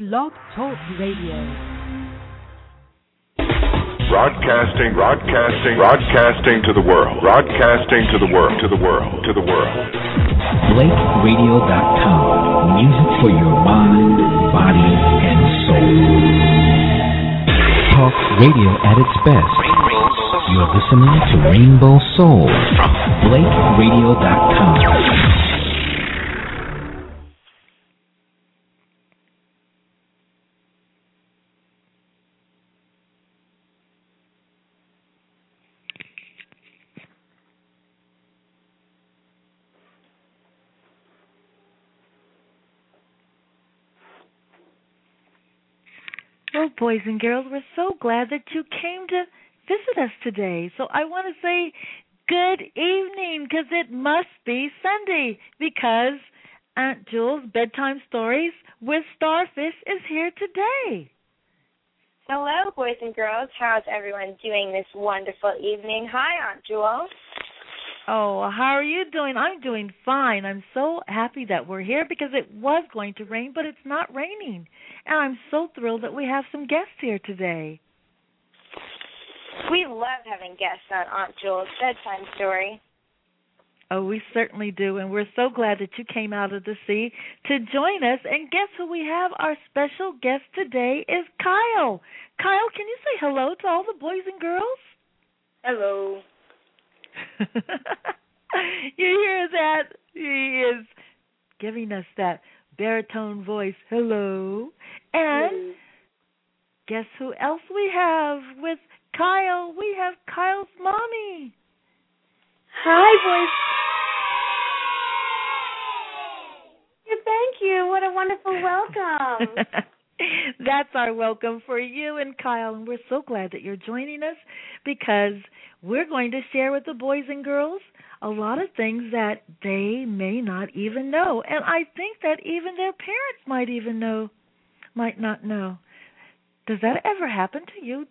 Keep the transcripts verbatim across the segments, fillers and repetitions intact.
Blog Talk Radio. Broadcasting, broadcasting, broadcasting to the world. Broadcasting to the world, to the world, to the world. Blake Radio dot com. Music for your mind, body, and soul. Talk radio at its best. You're listening to Rainbow Soul from Blake Radio dot com. Well, boys and girls, we're so glad that you came to visit us today. So I want to say good evening, because it must be Sunday, because Aunt Jules' Bedtime Stories with Starfish is here today. Hello, boys and girls. How's everyone doing this wonderful evening? Hi, Aunt Jules. Oh, how are you doing? I'm doing fine. I'm so happy that we're here because it was going to rain, but it's not raining. And I'm so thrilled that we have some guests here today. We love having guests on Aunt Jules' Bedtime Story. Oh, we certainly do, and we're so glad that you came out of the sea to join us. And guess who we have? Our special guest today is Kyle. Kyle, can you say hello to all the boys and girls? Hello. You hear that? He is giving us that baritone voice. Hello. And mm. guess who else we have with Kyle? We have Kyle's mommy. Hi, boys. Thank you. What a wonderful welcome. That's our welcome for you and Kyle, and we're so glad that you're joining us because we're going to share with the boys and girls a lot of things that they may not even know, and I think that even their parents might even know, might not know. Does that ever happen to you,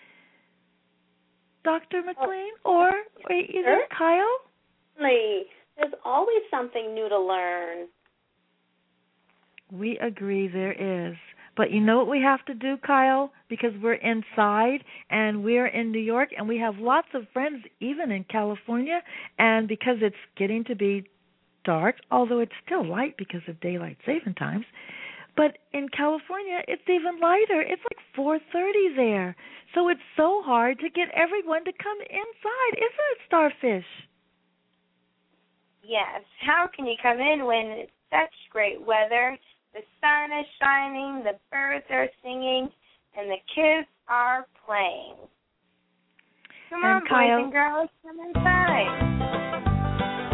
Doctor McLean, or, or either sure. Kyle? Certainly. There's always something new to learn. We agree there is. But you know what we have to do, Kyle? Because we're inside and we're in New York and we have lots of friends even in California, and because it's getting to be dark, although it's still light because of daylight saving times, but in California it's even lighter. It's like four thirty there. So it's so hard to get everyone to come inside, isn't it, Starfish? Yes. How can you come in when it's such great weather? The sun is shining, the birds are singing, and the kids are playing. Come and on, Kyle, boys and girls, come inside.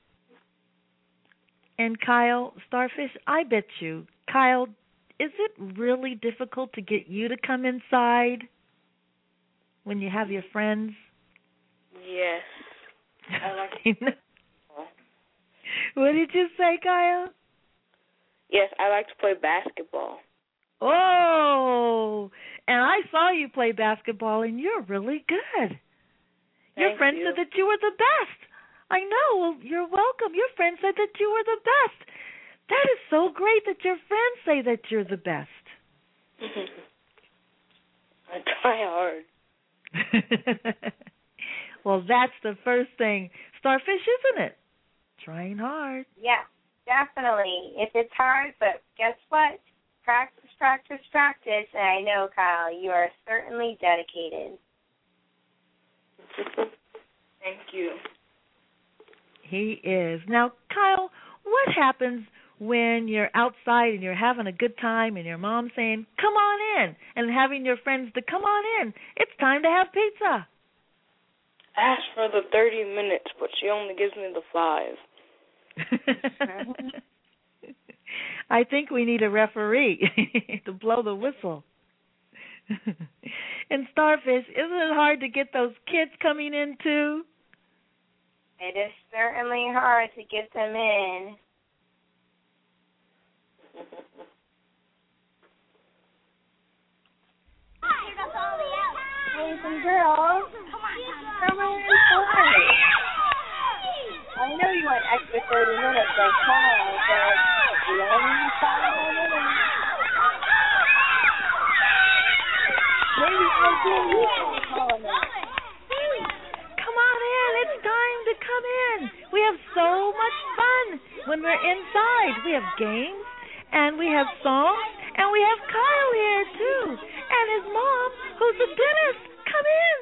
And Kyle, Starfish, I bet you, Kyle, is it really difficult to get you to come inside when you have your friends? Yes. I like What did you say, Kyle? Yes, I like to play basketball. Oh, and I saw you play basketball, and you're really good. Your Thank friend you. said that you were the best. I know. Well, you're welcome. Your friend said that you were the best. That is so great that your friends say that you're the best. I try hard. Well, that's the first thing. Starfish, isn't it? Trying hard. Yeah. Definitely. If it's hard, but guess what? Practice, practice, practice. And I know, Kyle, you are certainly dedicated. Thank you. He is. Now, Kyle, what happens when you're outside and you're having a good time and your mom's saying, come on in, and having your friends to come on in? It's time to have pizza. Ask for the thirty minutes, but she only gives me the five. I think we need a referee to blow the whistle. And Starfish, isn't it hard to get those kids coming in too? It is certainly hard to get them in. Boys and girls, come on inside. I know you want extra thirty minutes like Kyle, but you only need five more minutes. Come on in. It's time to come in. We have so much fun when we're inside. We have games, and we have songs, and we have Kyle here, too, and his mom, who's a dentist. Come in.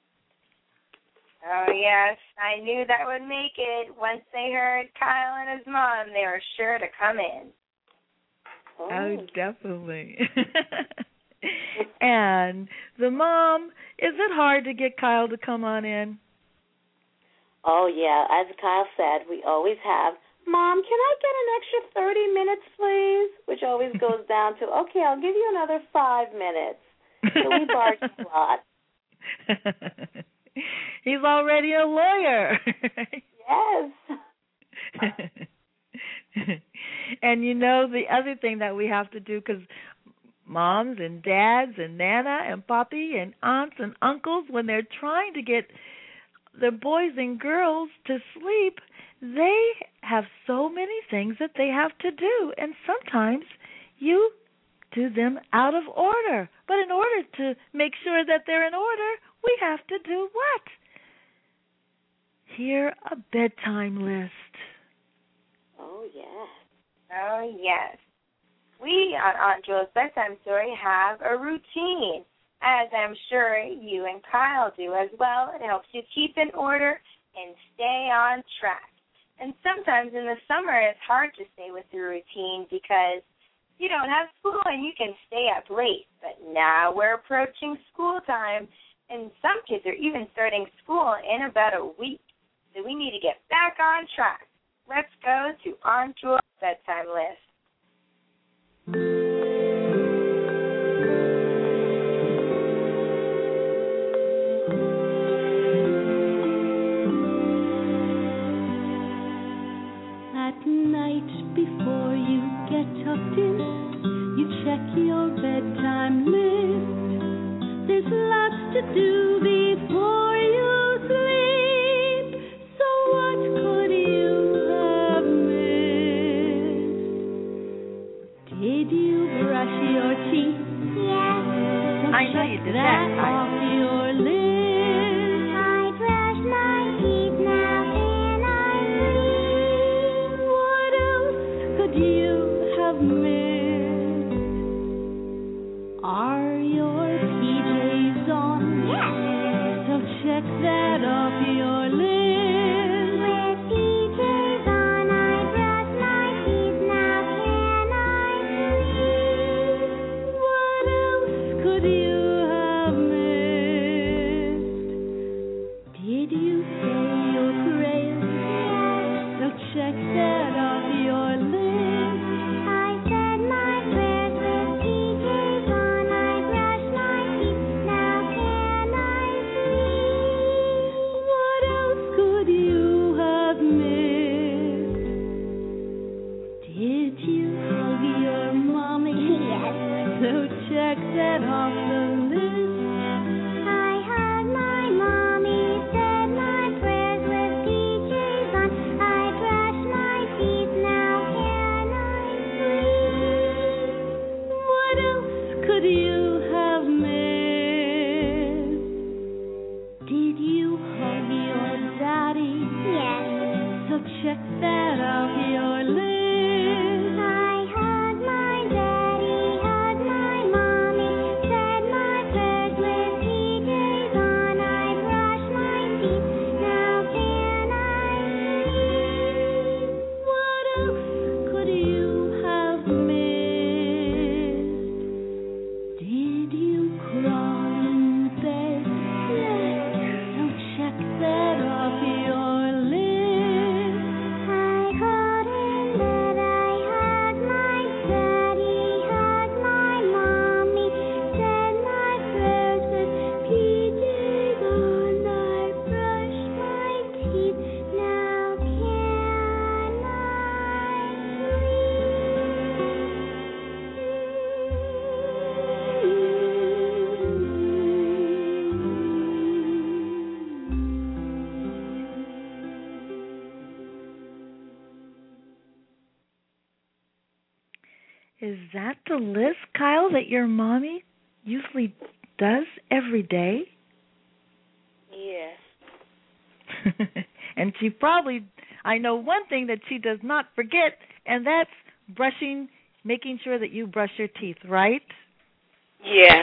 Oh, yes. I knew that would make it. Once they heard Kyle and his mom, they were sure to come in. Oh, oh definitely. And the mom, is it hard to get Kyle to come on in? Oh, yeah. As Kyle said, we always have, Mom, can I get an extra thirty minutes, please? Which always goes down to, okay, I'll give you another five minutes. So we bargain a lot. He's already a lawyer. Yes. And you know, the other thing that we have to do, because moms and dads and Nana and Papi and aunts and uncles, when they're trying to get their boys and girls to sleep, they have so many things that they have to do. And sometimes you do them out of order. But in order to make sure that they're in order, we have to do what? Hear a bedtime list. Oh, yes. Oh, yes. We on Aunt Jewel's Bedtime Story have a routine, as I'm sure you and Kyle do as well. It helps you keep in order and stay on track. And sometimes in the summer it's hard to stay with the routine because you don't have school and you can stay up late. But now we're approaching school time, and some kids are even starting school in about a week. So we need to get back on track. Let's go to Aunt Jewel's Bedtime List. At night before you get tucked in, you check your bedtime list. There's lots to do before you sleep. So what could you have missed? Did you brush your teeth? Yes. So I know you did that, that Kyle. off your list. I brushed my teeth, now can I sleep? What else could you have missed? Are your P Js on? Yes. So check that off your list. With P Js on, I brush my teeth, now can I sleep? What else could you have missed? Did you say your prayers? So check that off your list. I said my prayers with P Js on, I brushed my teeth, now can I sleep? What else could you have missed? Did you hug your mommy? Yes. So check that off the list. I hugged my mommy, said my prayers with P Js on, I brushed my teeth, now can I sleep? What else could you have missed? Did you hug your daddy? Yes. So check that off your list. I hugged my daddy, hugged my mommy, said my prayers with P Js on, I brushed my teeth, now can I sleep? What else could you have missed? Did you crawl in bed? Yes. So check that off your list. I crawled in bed, I hugged my daddy, hugged my mommy, said my prayers with P Js on, I brushed my teeth, now can I Is that the list, Kyle, that your mommy usually does every day? Yes. And she probably, I know one thing that she does not forget, and that's brushing, making sure that you brush your teeth, right? Yeah.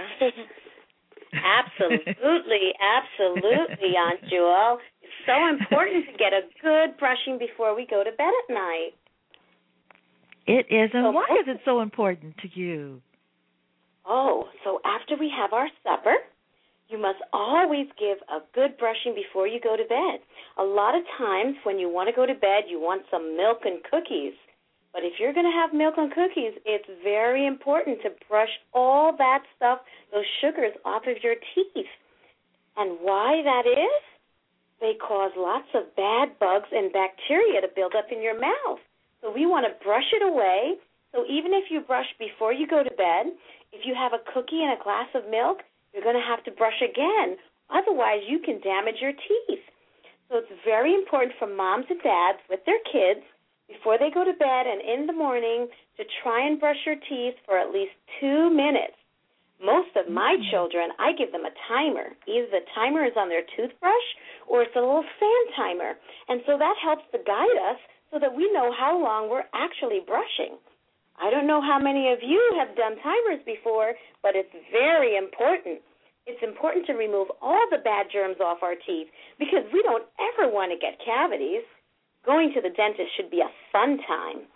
Absolutely, absolutely, Aunt Jewel. It's so important to get a good brushing before we go to bed at night. It is, and So why what- is it so important to you? Oh, so after we have our supper, you must always give a good brushing before you go to bed. A lot of times when you want to go to bed, you want some milk and cookies. But if you're going to have milk and cookies, it's very important to brush all that stuff, those sugars, off of your teeth. And why that is? They cause lots of bad bugs and bacteria to build up in your mouth. So we want to brush it away. So even if you brush before you go to bed, if you have a cookie and a glass of milk, you're going to have to brush again. Otherwise, you can damage your teeth. So it's very important for moms and dads with their kids, before they go to bed and in the morning, to try and brush your teeth for at least two minutes. Most of my children, I give them a timer. Either the timer is on their toothbrush or it's a little sand timer. And so that helps to guide us so that we know how long we're actually brushing. I don't know how many of you have done timers before, but it's very important. It's important to remove all the bad germs off our teeth because we don't ever want to get cavities. Going to the dentist should be a fun time.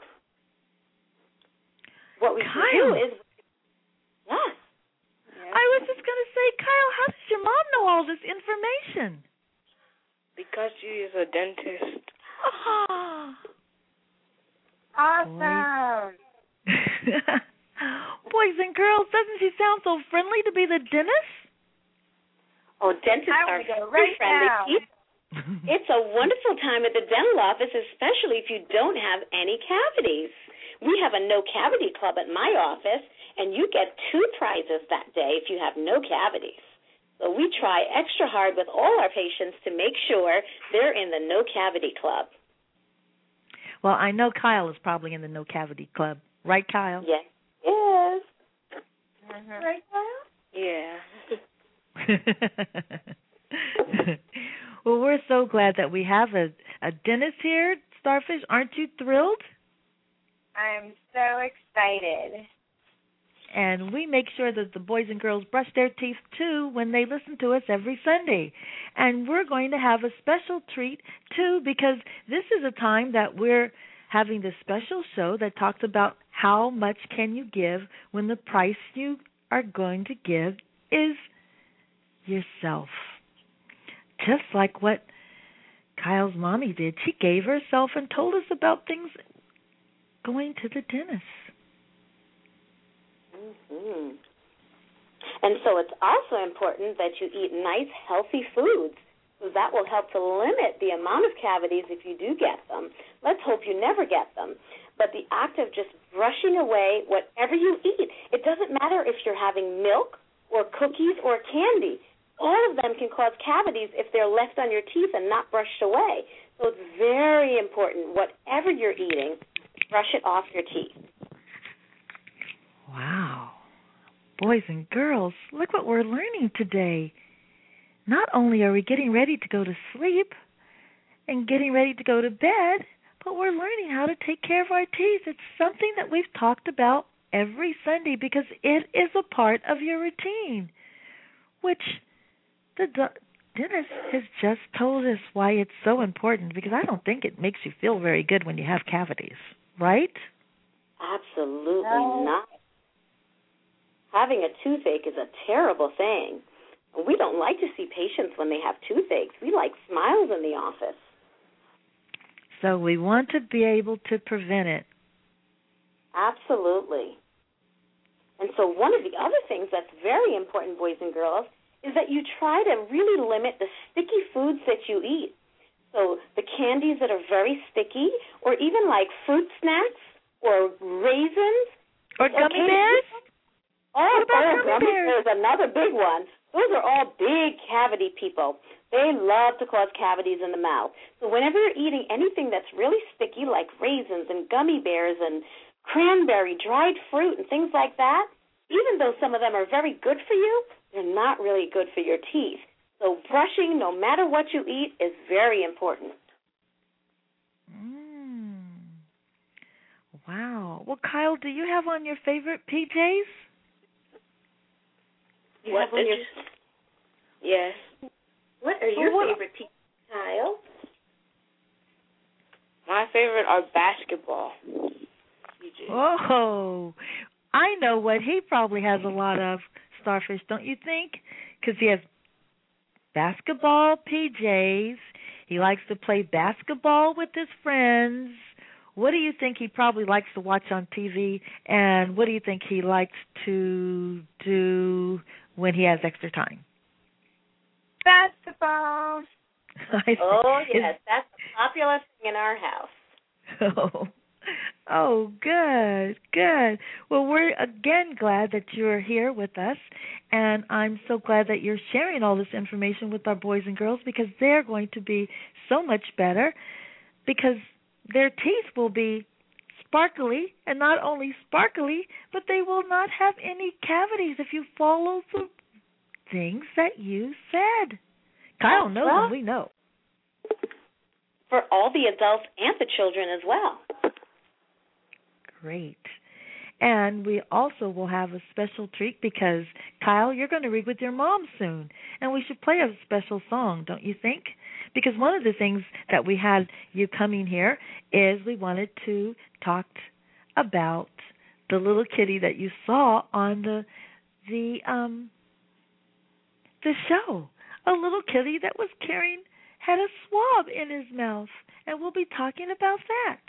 What we Kyle. should do is, yes. I was just going to say, Kyle, how does your mom know all this information? Because she is a dentist. Oh. Awesome. Boys and girls, doesn't she sound so friendly to be the dentist? Oh, dentists I are want to go very right friendly now. people. It's a wonderful time at the dental office, especially if you don't have any cavities. We have a no cavity club at my office, and you get two prizes that day if you have no cavities. So we try extra hard with all our patients to make sure they're in the no cavity club. Well, I know Kyle is probably in the no cavity club. Right, Kyle? Yes. Yes. Mm-hmm. Right, Kyle? Yeah. Well, we're so glad that we have a, a dentist here, Starfish. Aren't you thrilled? I'm so excited. And we make sure that the boys and girls brush their teeth, too, when they listen to us every Sunday. And we're going to have a special treat, too, because this is a time that we're having this special show that talks about how much can you give when the price you are going to give is yourself. Just like what Kyle's mommy did. She gave herself and told us about things going to the dentist. Mm-hmm. And so it's also important that you eat nice, healthy foods, because that will help to limit the amount of cavities if you do get them. Let's hope you never get them. But the act of just brushing away whatever you eat, it doesn't matter if you're having milk or cookies or candy. All of them can cause cavities if they're left on your teeth and not brushed away. So it's very important, whatever you're eating, brush it off your teeth. Wow. Boys and girls, look what we're learning today. Not only are we getting ready to go to sleep and getting ready to go to bed, but we're learning how to take care of our teeth. It's something that we've talked about every Sunday because it is a part of your routine, which the dentist has just told us why it's so important, because I don't think it makes you feel very good when you have cavities, right? Absolutely No. not. Having a toothache is a terrible thing. We don't like to see patients when they have toothaches. We like smiles in the office. So we want to be able to prevent it. Absolutely. And so one of the other things that's very important, boys and girls, is that you try to really limit the sticky foods that you eat. So the candies that are very sticky, or even like fruit snacks or raisins. Or gummy Okay. bears? Oh, What about oh, gummy gummy bears? bears, another big one. Those are all big cavity people. They love to cause cavities in the mouth. So whenever you're eating anything that's really sticky, like raisins and gummy bears and cranberry, dried fruit, and things like that, even though some of them are very good for you, they're not really good for your teeth. So brushing, no matter what you eat, is very important. Mm. Wow. Well, Kyle, do you have on your favorite P Js? You what have on your... Yes. What are your well, what... favorite P Js, Kyle? My favorite are basketball P Js. Oh, I know what he probably has a lot of, Starfish, don't you think? Because he has basketball P Js. He likes to play basketball with his friends. What do you think he probably likes to watch on T V? And what do you think he likes to do when he has extra time? Basketball. Oh, yes. That's a popular thing in our house. Oh. Oh, good, good. Well, we're again glad that you're here with us, and I'm so glad that you're sharing all this information with our boys and girls because they're going to be so much better because their teeth will be sparkly, and not only sparkly, but they will not have any cavities if you follow the things that you said. Kyle knows well, and we know. For all the adults and the children as well. Great. And we also will have a special treat because, Kyle, you're going to read with your mom soon. And we should play a special song, don't you think? Because one of the things that we had you coming here is we wanted to talk about the little kitty that you saw on the the um the show. A little kitty that was carrying, had a swab in his mouth. And we'll be talking about that.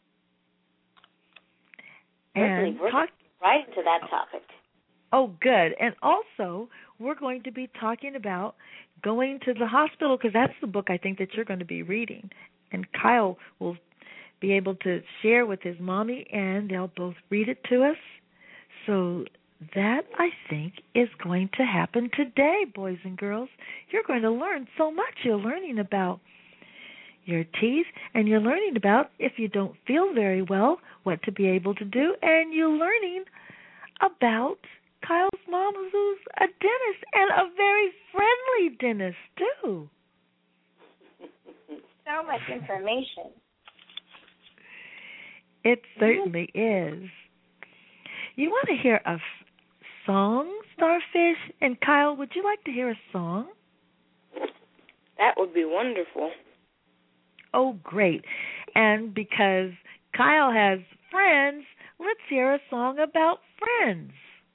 And we're talk- right into that topic. Oh, good. And also, we're going to be talking about going to the hospital because that's the book I think that you're going to be reading. And Kyle will be able to share with his mommy, and they'll both read it to us. So that, I think, is going to happen today, boys and girls. You're going to learn so much. You're learning about your teeth, and you're learning about, if you don't feel very well, what to be able to do, and you're learning about Kyle's mom, who's a dentist, and a very friendly dentist, too. So much information. It certainly is. You want to hear a f- song, Starfish? And Kyle, would you like to hear a song? That would be wonderful. Oh, great. And because Kyle has friends, let's hear a song about friends.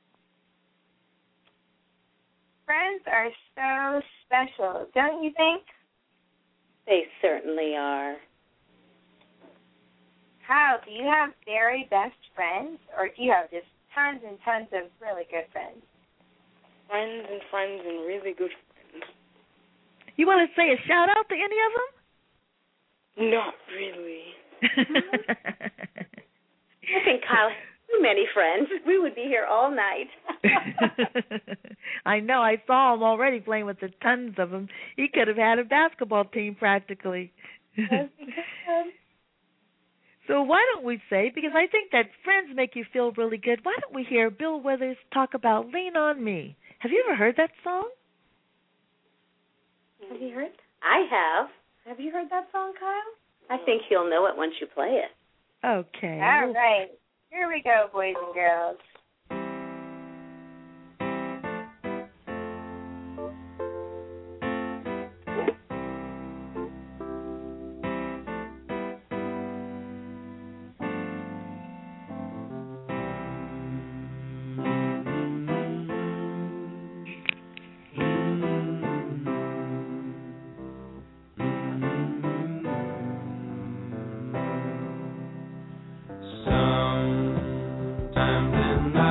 Friends are so special, don't you think? They certainly are. Kyle, do you have very best friends, or do you have just tons and tons of really good friends? Friends and friends and really good friends. You want to say a shout-out to any of them? Not really. I think Kyle has too many friends. We would be here all night. I know. I saw him already playing with the tons of them. He could have had a basketball team practically. Yes, So why don't we say, because I think that friends make you feel really good, why don't we hear Bill Withers talk about Lean on Me? Have you ever heard that song? Have you heard? I have. Have you heard that song, Kyle? I think you'll know it once you play it. Okay. All right. Here we go, boys and girls. Sometimes in my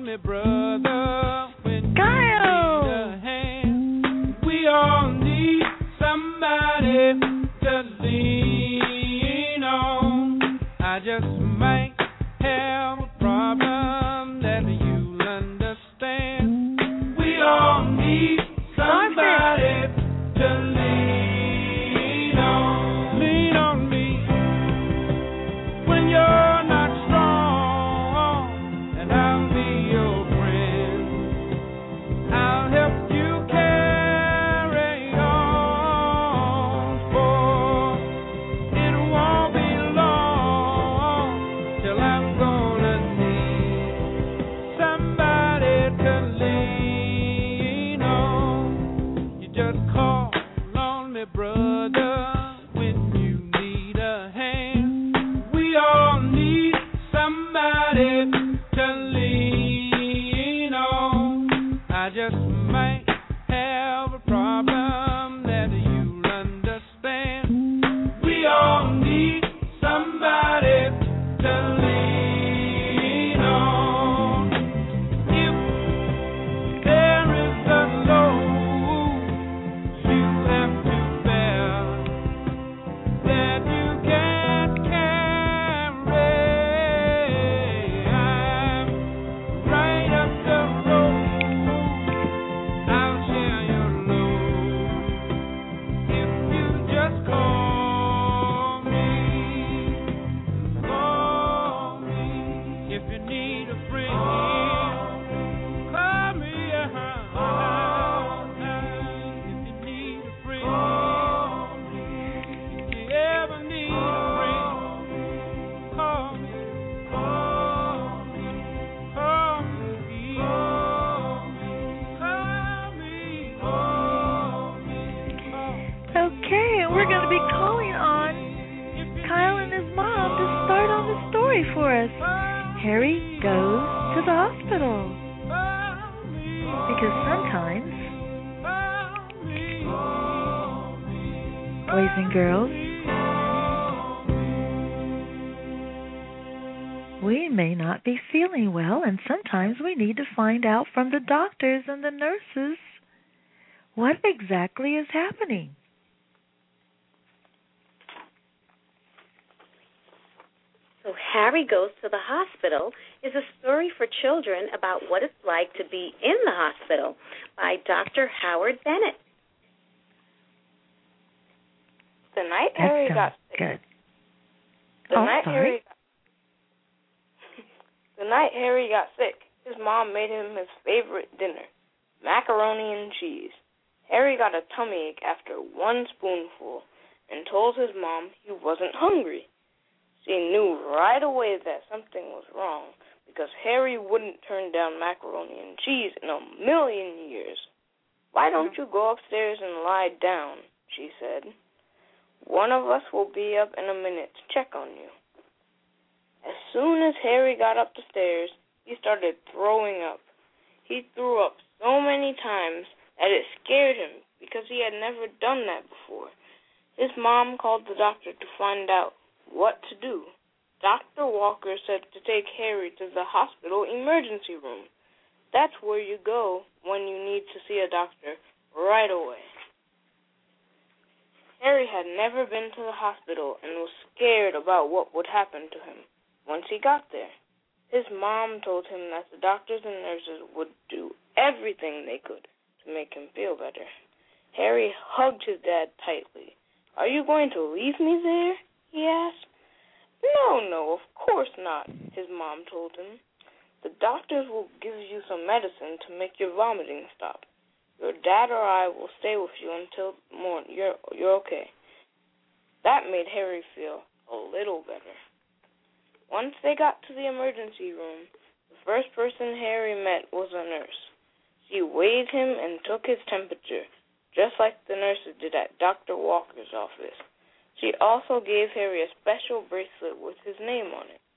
me, brother, when Kyle! you need a hand. We all need somebody to lean on. I just might have a problem that you'll understand. We all need somebody to lean on. Lean on me when you're not strong, and I'll be your friend. I'll help you carry on, for it won't be long till I'm gonna need somebody to lean on. You just call on me, brother, when you need a hand. We all need somebody to lean on. I just might have a problem that you'll understand. We all need somebody to lean on. If there is a load you have to bear that you can't carry, I'm right up the road. I'll share your load if you just call me. Call me if you need a friend. Call me, uh-huh. If you need a friend. If you ever need a friend, call me. Call me. Call me. Call me. Call me. Okay, and we're going to be calling on Kyle and his mom to start on the story for us. Harry goes to the hospital. Because sometimes, boys and girls, we may not be feeling well, and sometimes we need to find out from the doctors and the nurses what exactly is happening. So Harry Goes to the Hospital is a story for children about what it's like to be in the hospital by Doctor Howard Bennett. The night That Harry got sounds sick. good. The Oh, night sorry. Harry got, the night Harry got sick, his mom made him his favorite dinner, macaroni and cheese. Harry got a tummy ache after one spoonful and told his mom he wasn't hungry. She knew right away that something was wrong because Harry wouldn't turn down macaroni and cheese in a million years. Why don't you go upstairs and lie down, she said. One of us will be up in a minute to check on you. As soon as Harry got up the stairs, he started throwing up. He threw up so many times that it scared him because he had never done that before. His mom called the doctor to find out what to do. Doctor Walker said to take Harry to the hospital emergency room. That's where you go when you need to see a doctor right away. Harry had never been to the hospital and was scared about what would happen to him once he got there. His mom told him that the doctors and nurses would do everything they could to make him feel better. Harry hugged his dad tightly. Are you going to leave me there? He asked. No, no, of course not, his mom told him. The doctors will give you some medicine to make your vomiting stop. Your dad or I will stay with you until morning. You're, you're okay. That made Harry feel a little better. Once they got to the emergency room, the first person Harry met was a nurse. She weighed him and took his temperature, just like the nurses did at Doctor Walker's office. She also gave Harry a special bracelet with his name on it.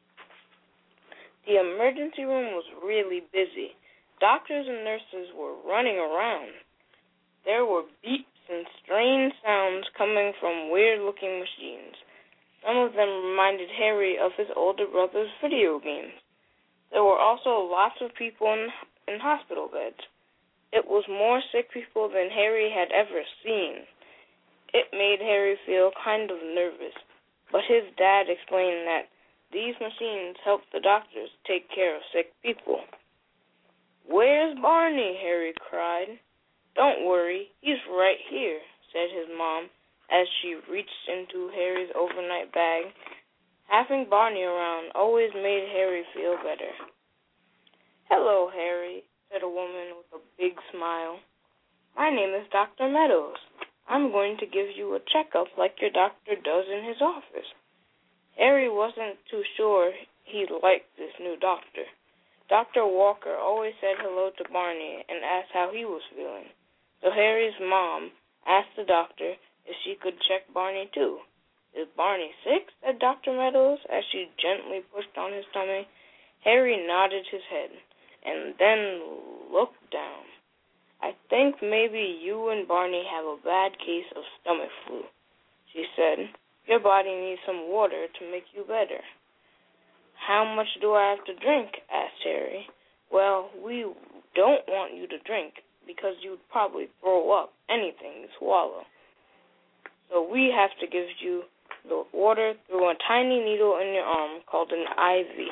The emergency room was really busy. Doctors and nurses were running around. There were beeps and strange sounds coming from weird-looking machines. Some of them reminded Harry of his older brother's video games. There were also lots of people in, in hospital beds. It was more sick people than Harry had ever seen. It made Harry feel kind of nervous, but his dad explained that these machines help the doctors take care of sick people. "Where's Barney?" Harry cried. "Don't worry, he's right here," said his mom as she reached into Harry's overnight bag. Having Barney around always made Harry feel better. "Hello, Harry," said a woman with a big smile. "My name is Doctor Meadows. I'm going to give you a checkup like your doctor does in his office." Harry wasn't too sure he liked this new doctor. Doctor Walker always said hello to Barney and asked how he was feeling. So Harry's mom asked the doctor if she could check Barney too. "Is Barney sick?" said Doctor Meadows as she gently pushed on his tummy. Harry nodded his head and then looked down. "I think maybe you and Barney have a bad case of stomach flu," she said. "Your body needs some water to make you better." "How much do I have to drink?" asked Harry. "Well, we don't want you to drink because you'd probably throw up anything you swallow. So we have to give you the water through a tiny needle in your arm called an I V.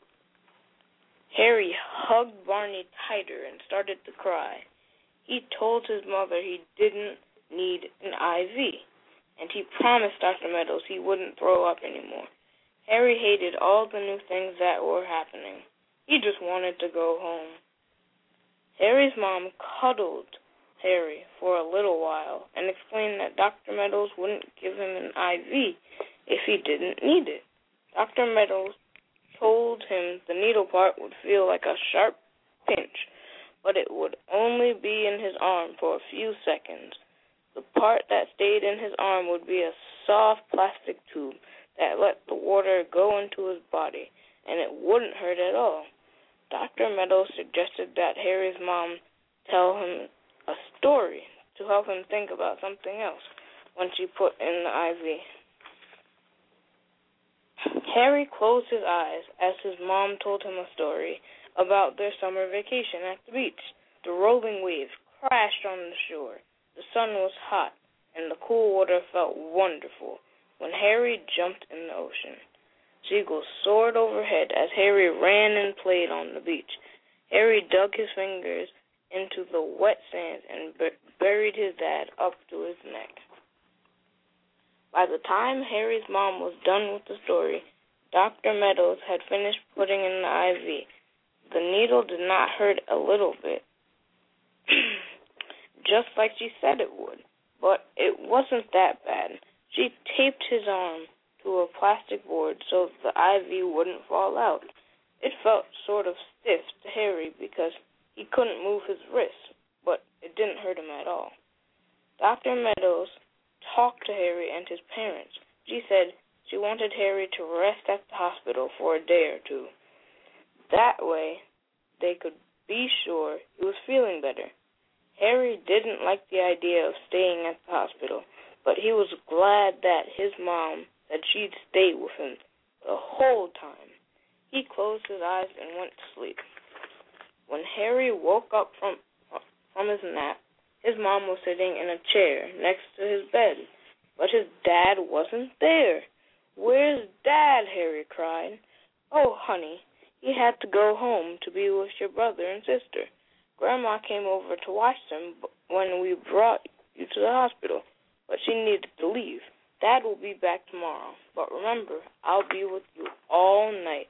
Harry hugged Barney tighter and started to cry. He told his mother he didn't need an I V, and he promised Doctor Meadows he wouldn't throw up anymore. Harry hated all the new things that were happening. He just wanted to go home. Harry's mom cuddled Harry for a little while and explained that Doctor Meadows wouldn't give him an I V if he didn't need it. Doctor Meadows told him the needle part would feel like a sharp pinch, but it would only be in his arm for a few seconds. The part that stayed in his arm would be a soft plastic tube that let the water go into his body, and it wouldn't hurt at all. Doctor Meadows suggested that Harry's mom tell him a story to help him think about something else when she put in the I V. Harry closed his eyes as his mom told him a story about their summer vacation at the beach. The rolling waves crashed on the shore. The sun was hot, and the cool water felt wonderful when Harry jumped in the ocean. Seagulls soared overhead as Harry ran and played on the beach. Harry dug his fingers into the wet sand and bur- buried his dad up to his neck. By the time Harry's mom was done with the story, Doctor Meadows had finished putting in the I V. The needle did not hurt a little bit, just like she said it would, but it wasn't that bad. She taped his arm to a plastic board so the I V wouldn't fall out. It felt sort of stiff to Harry because he couldn't move his wrist, but it didn't hurt him at all. Doctor Meadows talked to Harry and his parents. She said she wanted Harry to rest at the hospital for a day or two. That way, they could be sure he was feeling better. Harry didn't like the idea of staying at the hospital, but he was glad that his mom said she'd stay with him the whole time. He closed his eyes and went to sleep. When Harry woke up from from his nap, his mom was sitting in a chair next to his bed, but his dad wasn't there. "Where's Dad?" Harry cried. "Oh, honey, he had to go home to be with your brother and sister. Grandma came over to watch them when we brought you to the hospital, but she needed to leave. Dad will be back tomorrow, but remember, I'll be with you all night."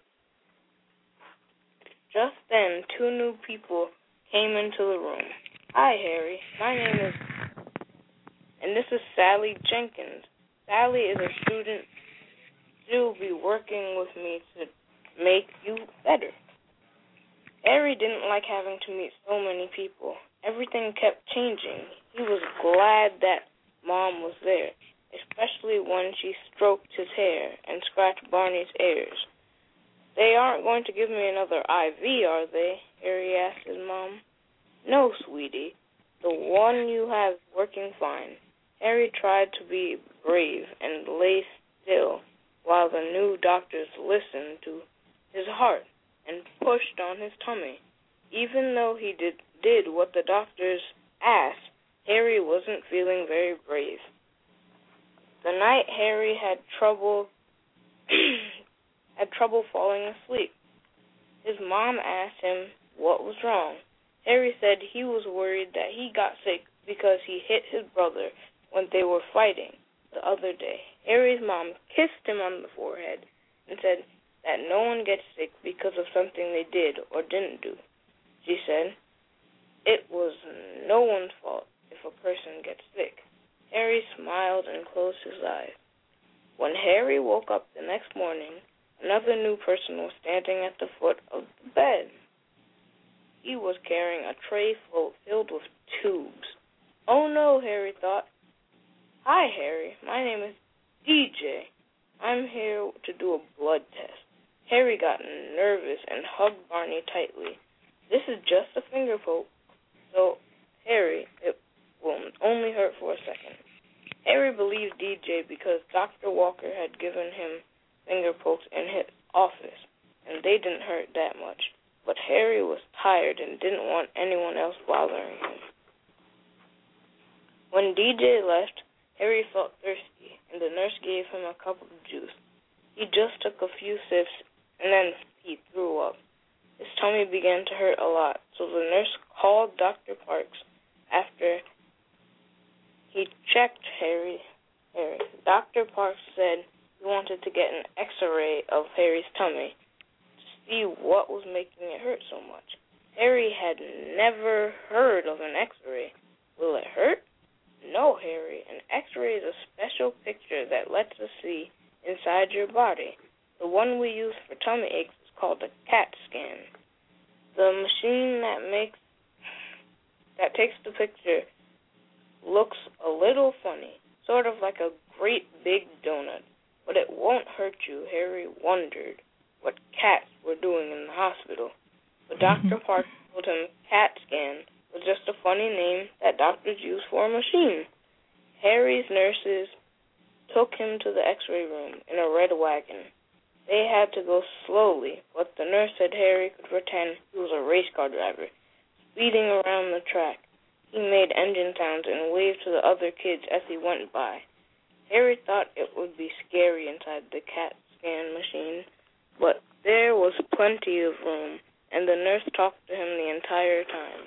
Just then, two new people came into the room. "Hi, Harry. My name is... and this is Sally Jenkins. Sally is a student. She'll be working with me to make you better." Harry didn't like having to meet so many people. Everything kept changing. He was glad that Mom was there, especially when she stroked his hair and scratched Barney's ears. "They aren't going to give me another I V, are they?" Harry asked his mom. "No, sweetie. The one you have is working fine." Harry tried to be brave and lay still while the new doctors listened to his heart. and pushed on his tummy. Even though he did, did what the doctors asked, Harry wasn't feeling very brave. The night Harry had trouble had trouble falling asleep. His mom asked him what was wrong. Harry said he was worried that he got sick because he hit his brother when they were fighting the other day. Harry's mom kissed him on the forehead and said that no one gets sick because of something they did or didn't do. She said it was no one's fault if a person gets sick. Harry smiled and closed his eyes. When Harry woke up the next morning, another new person was standing at the foot of the bed. He was carrying a tray full, filled with tubes. Oh no, Harry thought. Hi, Harry. My name is D J. I'm here to do a blood test. Harry got nervous and hugged Barney tightly. This is just a finger poke, so, Harry, it will only hurt for a second. Harry believed D J because Doctor Walker had given him finger pokes in his office, and they didn't hurt that much. But Harry was tired and didn't want anyone else bothering him. When D J left, Harry felt thirsty, and the nurse gave him a cup of juice. He just took a few sips, and then he threw up. His tummy began to hurt a lot, so the nurse called Doctor Parks. After he checked Harry, Harry, Doctor Parks said he wanted to get an x-ray of Harry's tummy to see what was making it hurt so much. Harry had never heard of an x-ray. Will it hurt? No, Harry. An x-ray is a special picture that lets us see inside your body. The one we use for tummy aches is called a CAT scan. The machine that makes that takes the picture looks a little funny, sort of like a great big donut, but it won't hurt you. Harry wondered what cats were doing in the hospital. But Doctor Park told him CAT scan was just a funny name that doctors use for a machine. Harry's nurses took him to the x-ray room in a red wagon. They had to go slowly, but the nurse said Harry could pretend he was a race car driver, speeding around the track. He made engine sounds and waved to the other kids as he went by. Harry thought it would be scary inside the CAT scan machine, but there was plenty of room, and the nurse talked to him the entire time.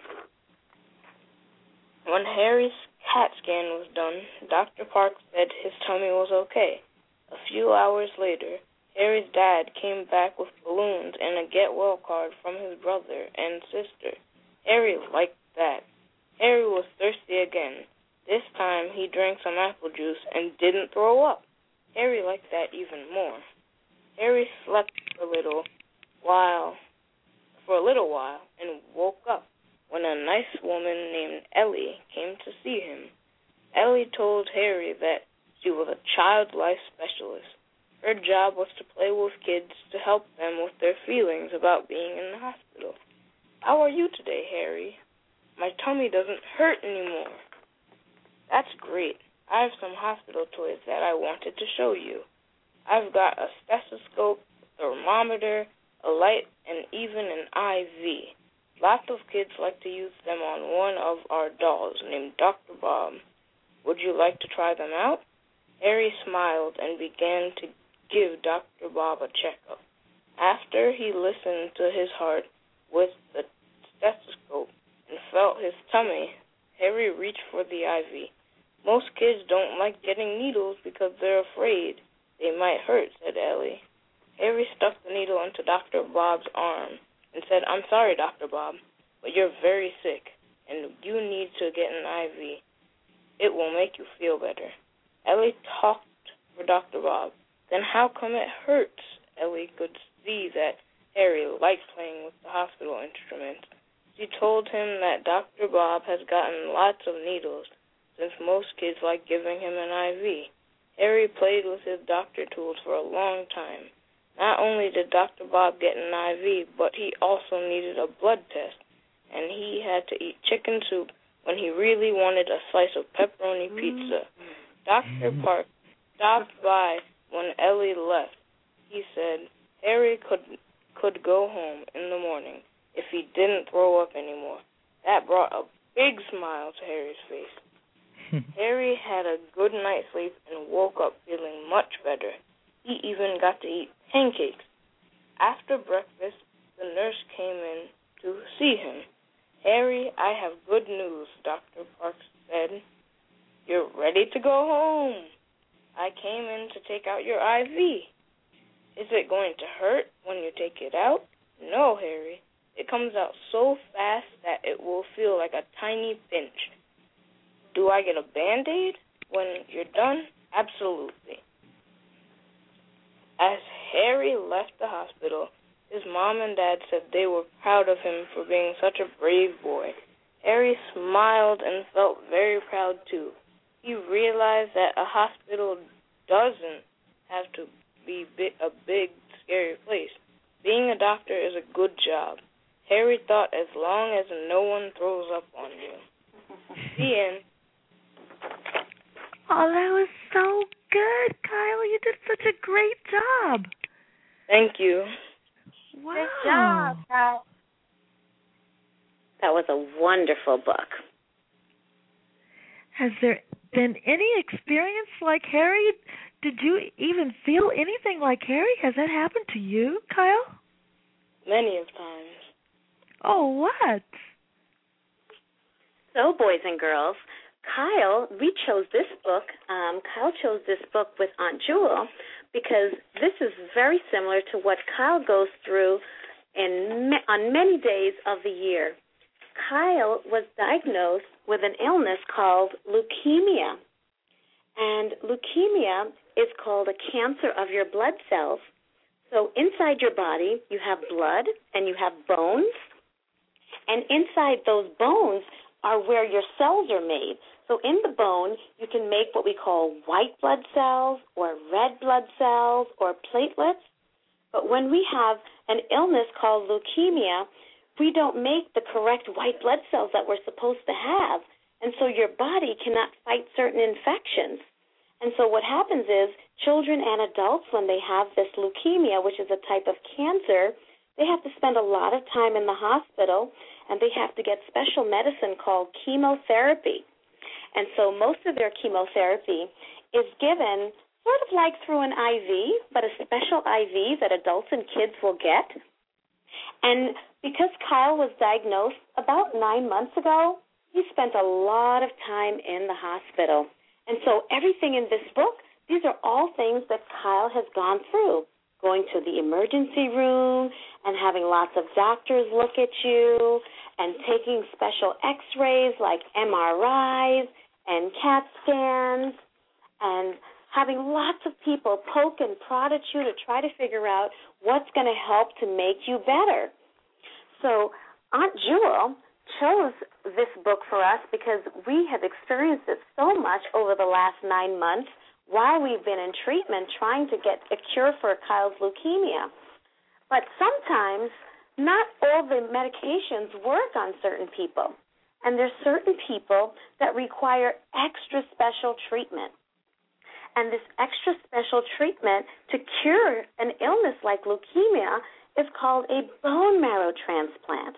When Harry's CAT scan was done, Doctor Parks said his tummy was okay. A few hours later, Harry's dad came back with balloons and a get-well card from his brother and sister. Harry liked that. Harry was thirsty again. This time, he drank some apple juice and didn't throw up. Harry liked that even more. Harry slept for a little while, for a little while, and woke up when a nice woman named Ellie came to see him. Ellie told Harry that she was a child life specialist. Her job was to play with kids to help them with their feelings about being in the hospital. How are you today, Harry? My tummy doesn't hurt anymore. That's great. I have some hospital toys that I wanted to show you. I've got a stethoscope, a thermometer, a light, and even an I V. Lots of kids like to use them on one of our dolls named Doctor Bob. Would you like to try them out? Harry smiled and began to give Doctor Bob a checkup. After he listened to his heart with the stethoscope and felt his tummy, Harry reached for the I V. Most kids don't like getting needles because they're afraid they might hurt, said Ellie. Harry stuck the needle into Doctor Bob's arm and said, I'm sorry, Doctor Bob, but you're very sick, and you need to get an I V. It will make you feel better. Ellie talked for Doctor Bob. Then how come it hurts? Ellie could see that Harry liked playing with the hospital instruments. She told him that Doctor Bob has gotten lots of needles, since most kids like giving him an I V. Harry played with his doctor tools for a long time. Not only did Doctor Bob get an I V, but he also needed a blood test, and he had to eat chicken soup when he really wanted a slice of pepperoni pizza. Doctor Park stopped by when Ellie left. He said Harry could could go home in the morning if he didn't throw up anymore. That brought a big smile to Harry's face. Harry had a good night's sleep and woke up feeling much better. He even got to eat pancakes. After breakfast, the nurse came in to see him. Harry, I have good news, Doctor Parks said. You're ready to go home. I came in to take out your I V. Is it going to hurt when you take it out? No, Harry. It comes out so fast that it will feel like a tiny pinch. Do I get a Band-Aid when you're done? Absolutely. As Harry left the hospital, his mom and dad said they were proud of him for being such a brave boy. Harry smiled and felt very proud, too. He realized that a hospital doesn't have to be a big, scary place. Being a doctor is a good job. Harry thought as long as no one throws up on you. The end. Oh, that was so good, Kyle. You did such a great job. Thank you. Wow. Good job, Kyle. That was a wonderful book. Has there been any experience like Harry? Did you even feel anything like Harry? Has that happened to you, Kyle? Many of times. Oh, what? So, boys and girls, Kyle, we chose this book. Um, Kyle chose this book with Aunt Jewel because this is very similar to what Kyle goes through in on many days of the year. Kyle was diagnosed with an illness called leukemia. And leukemia is called a cancer of your blood cells. So inside your body, you have blood and you have bones. And inside those bones are where your cells are made. So in the bone, you can make what we call white blood cells or red blood cells or platelets. But when we have an illness called leukemia, we don't make the correct white blood cells that we're supposed to have. And so your body cannot fight certain infections. And so what happens is children and adults, when they have this leukemia, which is a type of cancer, they have to spend a lot of time in the hospital, and they have to get special medicine called chemotherapy. And so most of their chemotherapy is given sort of like through an I V, but a special I V that adults and kids will get. And because Kyle was diagnosed about nine months ago, he spent a lot of time in the hospital. And so everything in this book, these are all things that Kyle has gone through, going to the emergency room and having lots of doctors look at you and taking special x-rays like M R Is and CAT scans and having lots of people poke and prod at you to try to figure out what's going to help to make you better. So Aunt Jewel chose this book for us because we have experienced it so much over the last nine months while we've been in treatment trying to get a cure for Kyle's leukemia. But sometimes not all the medications work on certain people, and there's certain people that require extra special treatment. And this extra special treatment to cure an illness like leukemia is called a bone marrow transplant.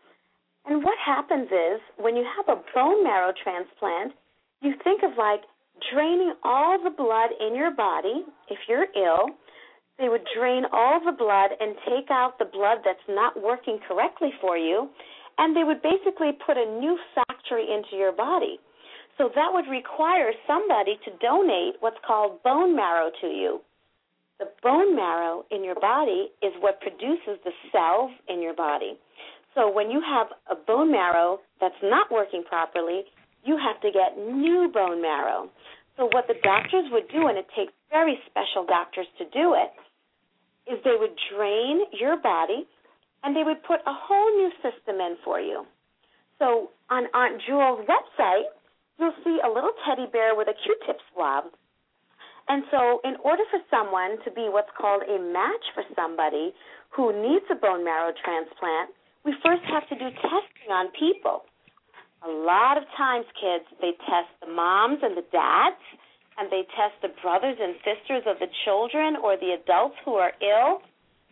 And what happens is when you have a bone marrow transplant, you think of like draining all the blood in your body. If you're ill, they would drain all the blood and take out the blood that's not working correctly for you, and they would basically put a new factory into your body. So that would require somebody to donate what's called bone marrow to you. The bone marrow in your body is what produces the cells in your body. So when you have a bone marrow that's not working properly, you have to get new bone marrow. So what the doctors would do, and it takes very special doctors to do it, is they would drain your body, and they would put a whole new system in for you. So on Aunt Jewel's website, you'll see a little teddy bear with a Q-tip swab. And so in order for someone to be what's called a match for somebody who needs a bone marrow transplant, we first have to do testing on people. A lot of times, kids, they test the moms and the dads, and they test the brothers and sisters of the children or the adults who are ill.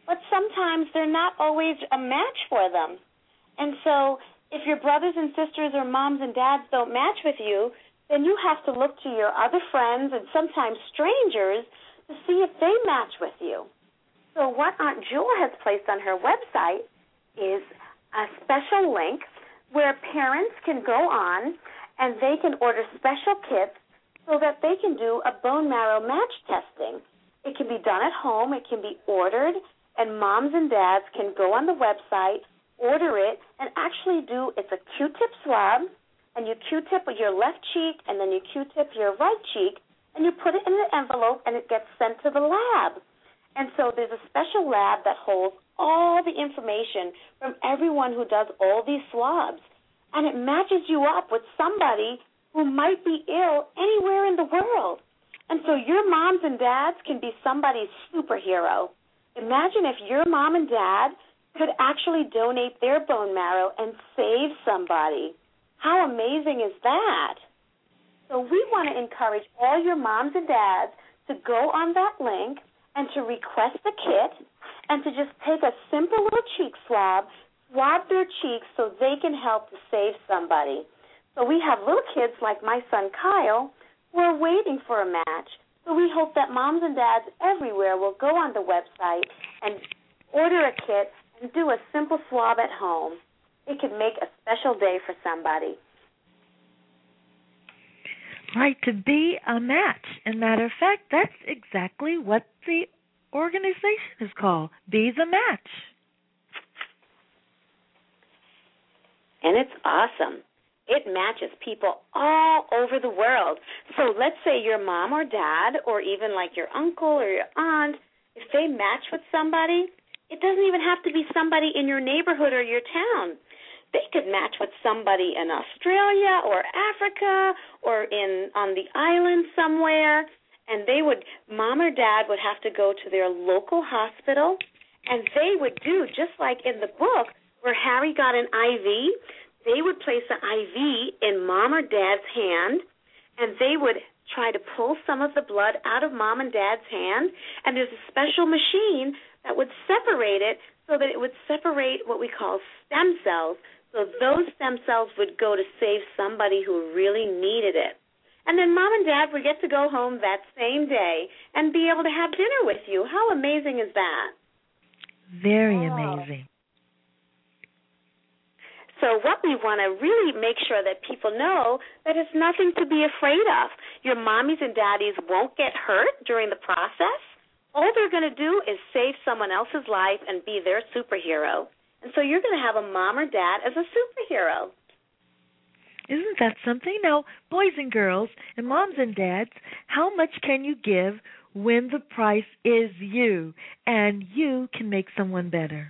but sometimes they're not always a match for them. And so if your brothers and sisters or moms and dads don't match with you, then you have to look to your other friends and sometimes strangers to see if they match with you. So what Aunt Jewel has placed on her website is a special link where parents can go on and they can order special kits so that they can do a bone marrow match testing. It can be done at home. It can be ordered, and moms and dads can go on the website, order it, and actually do, it's a Q-tip swab, and you Q-tip your left cheek, and then you Q-tip your right cheek, and you put it in an envelope, and it gets sent to the lab. And so there's a special lab that holds all the information from everyone who does all these swabs, and it matches you up with somebody who might be ill anywhere in the world. And so your moms and dads can be somebody's superhero. Imagine if your mom and dad could actually donate their bone marrow and save somebody. How amazing is that? So we want to encourage all your moms and dads to go on that link and to request a kit and to just take a simple little cheek swab, swab their cheeks so they can help to save somebody. So we have little kids like my son Kyle who are waiting for a match. So we hope that moms and dads everywhere will go on the website and order a kit and do a simple swab at home. It could make a special day for somebody. Right, to be a match. And matter of fact, that's exactly what the organization is called, Be the Match. And it's awesome. It matches people all over the world. So let's say your mom or dad or even like your uncle or your aunt, if they match with somebody, it doesn't even have to be somebody in your neighborhood or your town. They could match with somebody in Australia or Africa or in on the island somewhere, and they would, mom or dad would have to go to their local hospital, and they would do, just like in the book where Harry got an I V, they would place an I V in mom or dad's hand, and they would try to pull some of the blood out of mom and dad's hand, and there's a special machine that would separate it so that it would separate what we call stem cells. So those stem cells would go to save somebody who really needed it. And then mom and dad would get to go home that same day and be able to have dinner with you. How amazing is that? Very oh. amazing. So what we want to really make sure that people know that it's nothing to be afraid of. Your mommies and daddies won't get hurt during the process. All they're going to do is save someone else's life and be their superhero. And so you're going to have a mom or dad as a superhero. Isn't that something? Now, boys and girls and moms and dads, how much can you give when the price is you and you can make someone better?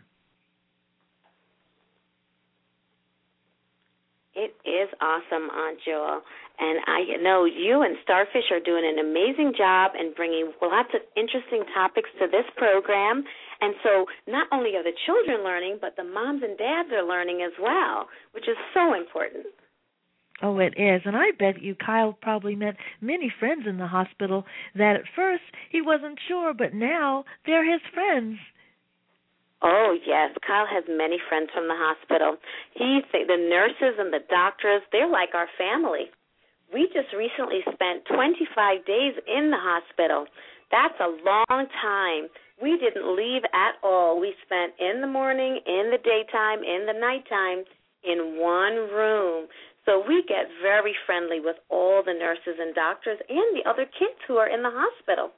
It is awesome, Aunt Jewel. And I know you and Starfish are doing an amazing job in bringing lots of interesting topics to this program. And so not only are the children learning, but the moms and dads are learning as well, which is so important. Oh, it is. And I bet you Kyle probably met many friends in the hospital that at first he wasn't sure, but now they're his friends. Oh, yes. Kyle has many friends from the hospital. He, the nurses and the doctors, they're like our family. We just recently spent twenty-five days in the hospital. That's a long time. We didn't leave at all. We spent in the morning, in the daytime, in the nighttime, in one room. So we get very friendly with all the nurses and doctors and the other kids who are in the hospital.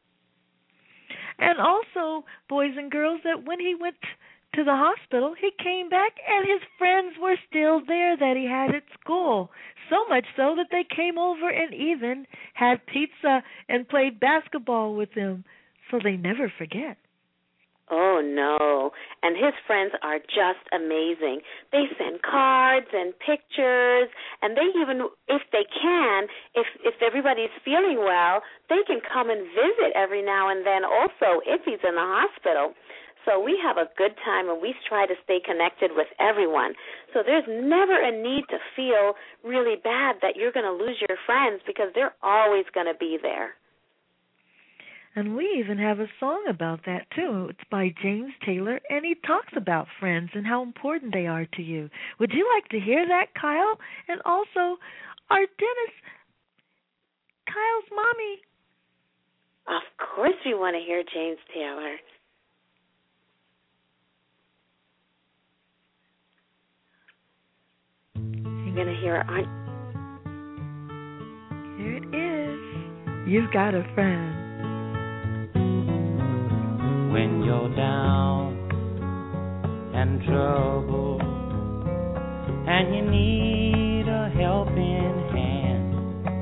And also, boys and girls, that when he went to the hospital, he came back and his friends were still there that he had at school. So much so that they came over and even had pizza and played basketball with him. So they never forget. Oh, no. And his friends are just amazing. They send cards and pictures, and they even, if they can, if if everybody's feeling well, they can come and visit every now and then also if he's in the hospital. So we have a good time, and we try to stay connected with everyone. So there's never a need to feel really bad that you're going to lose your friends because they're always going to be there. And we even have a song about that, too. It's by James Taylor, and he talks about friends and how important they are to you. Would you like to hear that, Kyle? And also, our Dennis, Kyle's mommy. Of course we want to hear James Taylor. You're going to hear it on... Here it is. You've got a friend. When you're down and troubled and you need a helping hand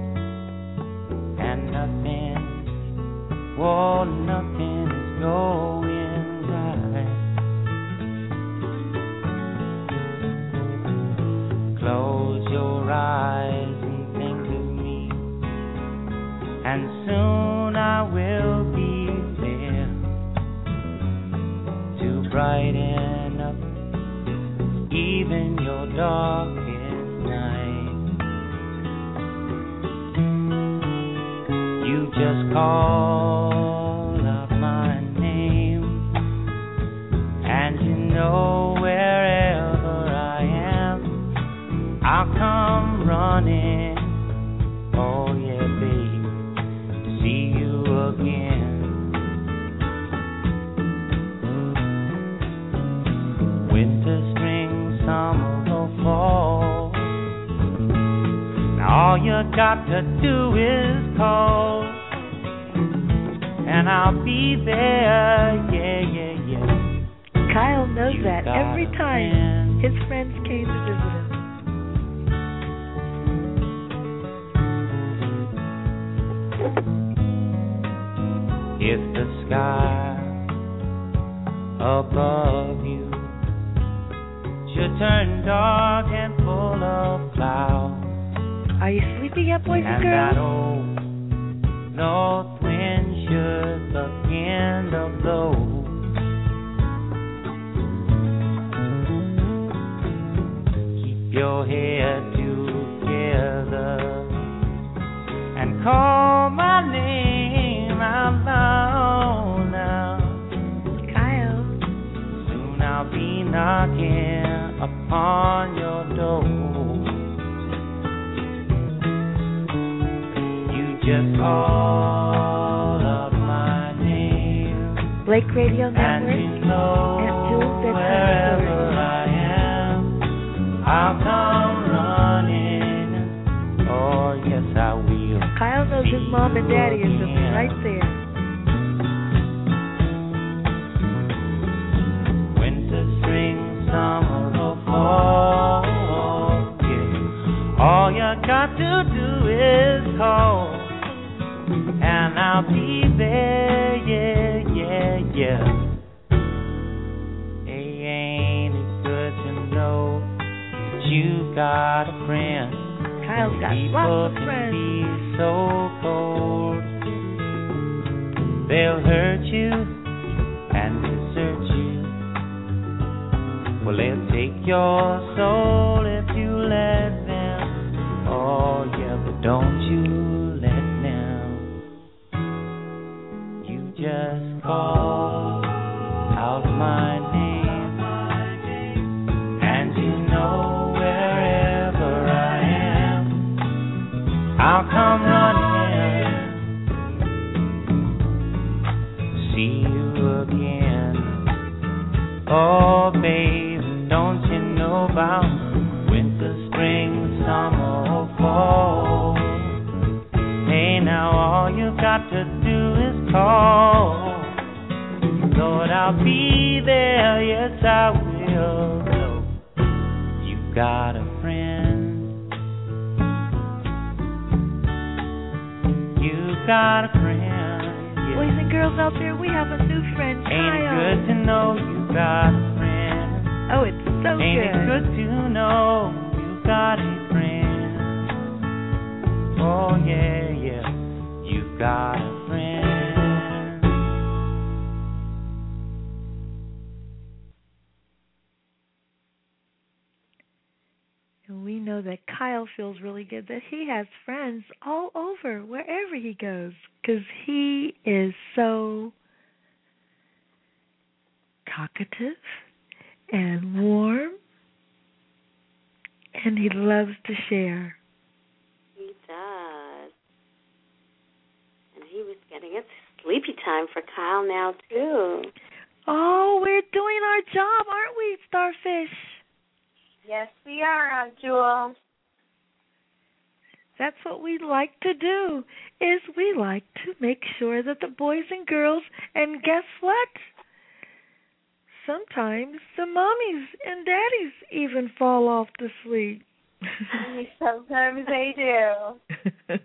and nothing, oh, nothing is going right. Close your eyes and think of me, and soon I will be there to brighten up even your darkest night. You just call out my name, and you know wherever I am, I'll come running. Oh yeah, babe, to see you again. Winter, spring, summer, or fall, now all you got to do is call, and I'll be there, yeah, yeah, yeah. Kyle knows You that got every a time friend. his friends came to visit him. If the sky above you should turn dark and full of clouds, Are you sleepy yet, boys and and that girls? old north wind should begin to blow, keep your head together and call my name out loud now. Kyle. Soon I'll be knocking upon your door. You just call up my name, Blake Radio and Network. you know at Jules Bedtime wherever Stories. I am, I'll come running. Oh yes, I will. Kyle knows his mom and daddy is just right there. Winter, spring, summer, or fall, yeah. All you got to do is call, and I'll be there, yeah, yeah, yeah. Hey, ain't it good to know that you got a friend? Kyle's got People lots of can friends. be so cold. They'll hurt you and desert you. Well, they'll take your soul if you let them. Oh, yeah, but don't you let them. You just call out my name, and you know wherever I am, I'll come running, see you again. Oh, babe, don't you know about winter, spring, summer, or fall? Hey, now all you got to do is call. Lord, I'll be there, yes, I will. You got a friend. You got a friend. Yeah. Boys and girls out there, we have a new friend, Ain't it Kyle. good to know you got a friend? Oh, it's so Ain't good. it good to know you got a friend? Oh yeah, yeah, you got a friend. And we know that Kyle feels really good that he has friends all over, wherever he goes, because he is so talkative and warm, and he loves to share. He does. And he was getting it sleepy time for Kyle now, too. Oh, we're doing our job, aren't we, Starfish? Yes, we are, Aunt Jewel. That's what we like to do, is we like to make sure that the boys and girls, and guess what? Sometimes the mommies and daddies even fall off to sleep. Sometimes they do.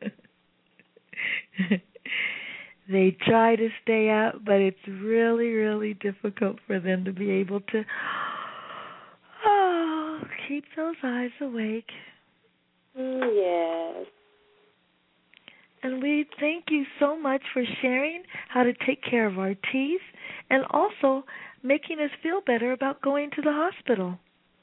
They try to stay up, but it's really, really difficult for them to be able to oh, keep those eyes awake. Yes. And we thank you so much for sharing how to take care of our teeth and also making us feel better about going to the hospital.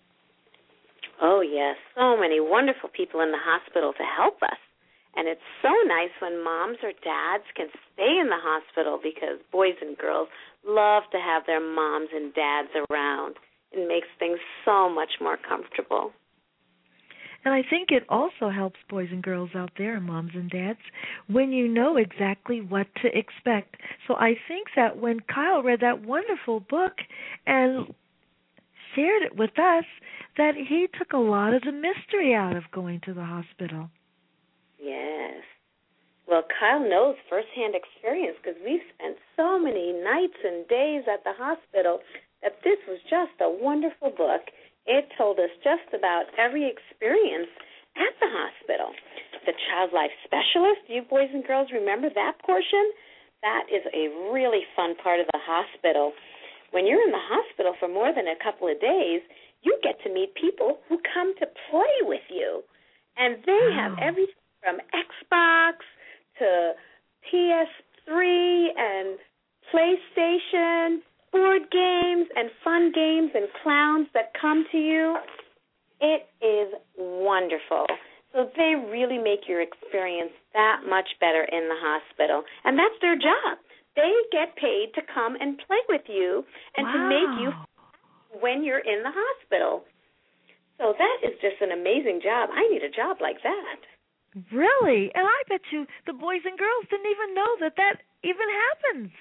Oh, yes. So many wonderful people in the hospital to help us. And it's so nice when moms or dads can stay in the hospital because boys and girls love to have their moms and dads around. It makes things so much more comfortable. And I think it also helps boys and girls out there, and moms and dads, when you know exactly what to expect. So I think that when Kyle read that wonderful book and shared it with us, that he took a lot of the mystery out of going to the hospital. Yes. Well, Kyle knows firsthand experience because we've spent so many nights and days at the hospital that this was just a wonderful book. It told us just about every experience at the hospital. The Child Life Specialist, you boys and girls remember that portion? That is a really fun part of the hospital. When you're in the hospital for more than a couple of days, you get to meet people who come to play with you. And they wow. have everything from Xbox to P S three and PlayStation, board games and fun games and clowns that come to you. It is wonderful. So they really make your experience that much better in the hospital. And that's their job. They get paid to come and play with you and wow. to make you when you're in the hospital. So that is just an amazing job. I need a job like that. Really? And I bet you the boys and girls didn't even know that that even happens.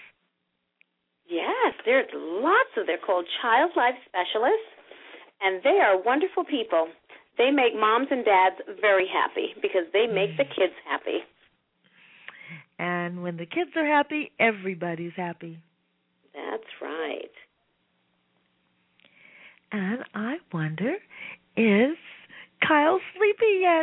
Yes, there's lots of, they're called Child Life Specialists, and they are wonderful people. They make moms and dads very happy because they make the kids happy. And when the kids are happy, everybody's happy. That's right. And I wonder, is Kyle sleepy yet?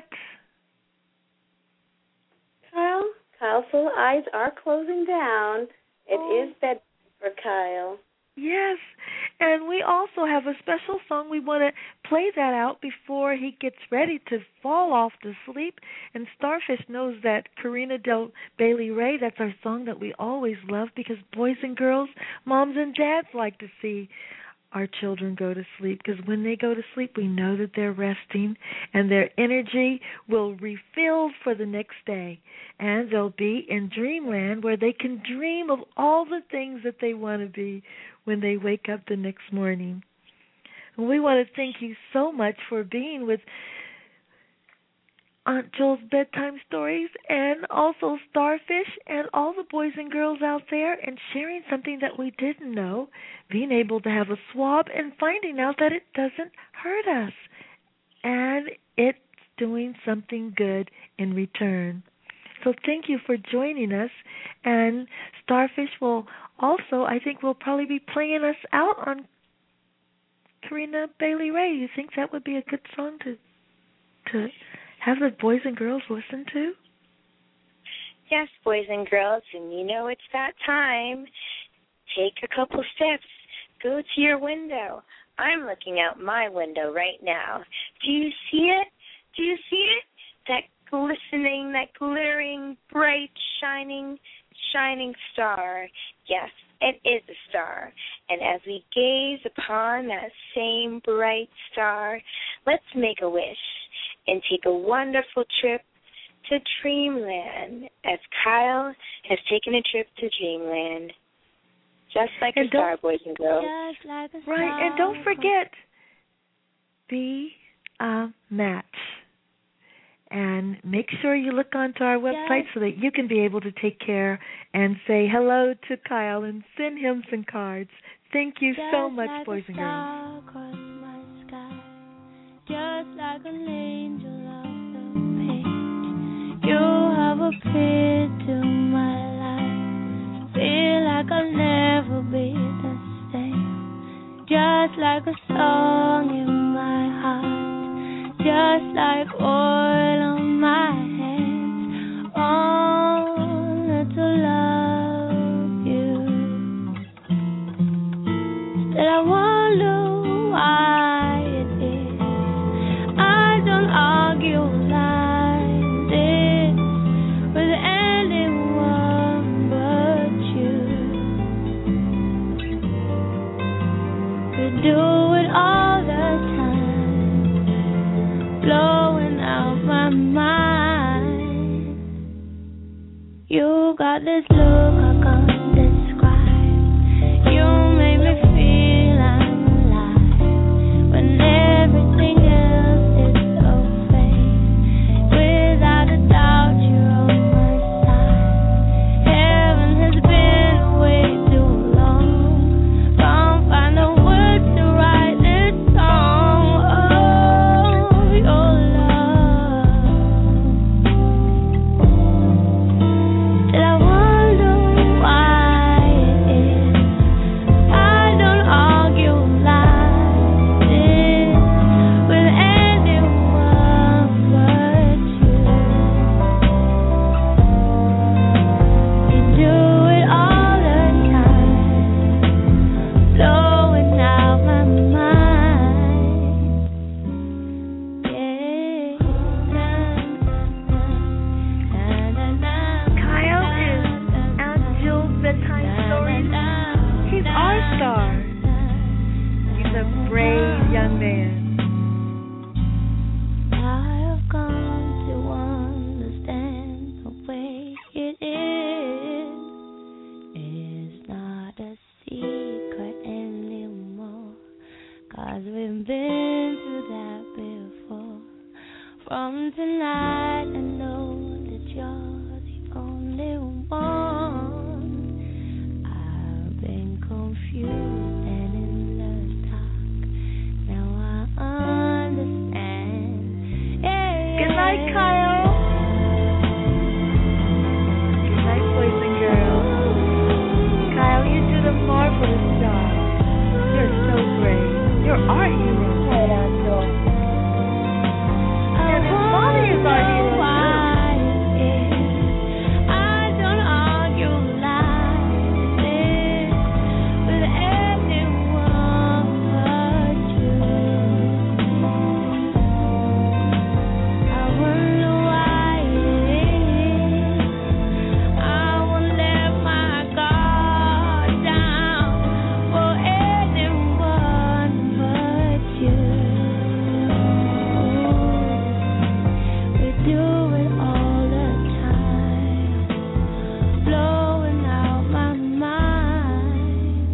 Kyle, Kyle's little eyes are closing down. It oh. is bedtime for Kyle. Yes, and we also have a special song. We want to play that out before he gets ready to fall off to sleep. And Starfish knows that Karina Del Bailey Ray, that's our song that we always love because boys and girls, moms and dads like to see our children go to sleep because when they go to sleep, we know that they're resting and their energy will refill for the next day. And they'll be in dreamland where they can dream of all the things that they want to be when they wake up the next morning. And we want to thank you so much for being with Aunt Jewel's Bedtime Stories and also Starfish and all the boys and girls out there and sharing something that we didn't know, being able to have a swab and finding out that it doesn't hurt us. And it's doing something good in return. So thank you for joining us. And Starfish will also, I think, will probably be playing us out on Karina Bailey Ray. You think that would be a good song to to have the boys and girls listen to? Yes, boys and girls, and you know it's that time. Take a couple steps. Go to your window. I'm looking out my window right now. Do you see it? Do you see it? That glistening, that glittering, bright, shining, shining star. Yes, It is a star. And as we gaze upon that same bright star, let's make a wish and take a wonderful trip to Dreamland, as Kyle has taken a trip to Dreamland. Just like and a star, boys and girls. Like right, and don't forget, be a match. And make sure you look onto our website so that you can be able to take care and say hello to Kyle and send him some cards. Thank you just so much, like boys and girls. Across my sky, just like an angel of the page, you have appeared to my life. Feel like I'll never be the same. Just like a song in my heart, just like oil on my hands, only to love you. Still I wonder why it is I don't argue like this with anyone but you. We do it all the time, blowing out my mind. You got this look I can't describe. You make me feel I'm alive when everything else is so fake. Without a doubt, you're on my side. Heaven has been away too long. Can't find the words to write this song. Oh, your love. Till I wonder why it is I don't argue like this with anyone but you. You do it all the time, blowing out my mind. Yeah. Kyle is Aunt Jill's bedtime stories. He's our star. He's a brave young man. I've come to understand the way it is. It's not a secret anymore, 'cause we've been through that before. From tonight I know that you're the only one. I've been confused and in the dark. Now I understand. Yeah. Good night, Kyle. Good night, boys and girls. Kyle, you did a marvelous job. You're so great. You're our hero. And his mommy is our hero, too. Why it is I don't argue like this with anyone but you. I wonder why it is I won't let my guard down for anyone but you. We do it all the time, blowing out my mind.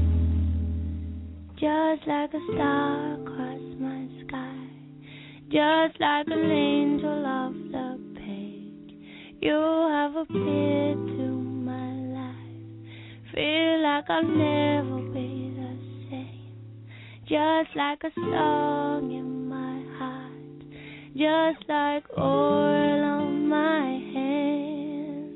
Just like a star across my sky, just like an angel off the page, you have appeared to my life. Feel like I'll never be the same. Just like a song in my heart, just like oil on my hands.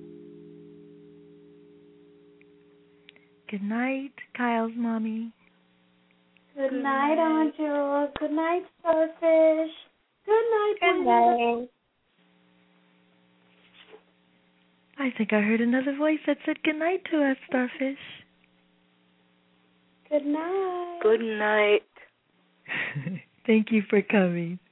Good night, Kyle's mommy. Good night, Aunt Jewel. Good night, Starfish. Good night, Good boys. night. I think I heard another voice that said good night to us, Starfish. Good night. Good night. Thank you for coming.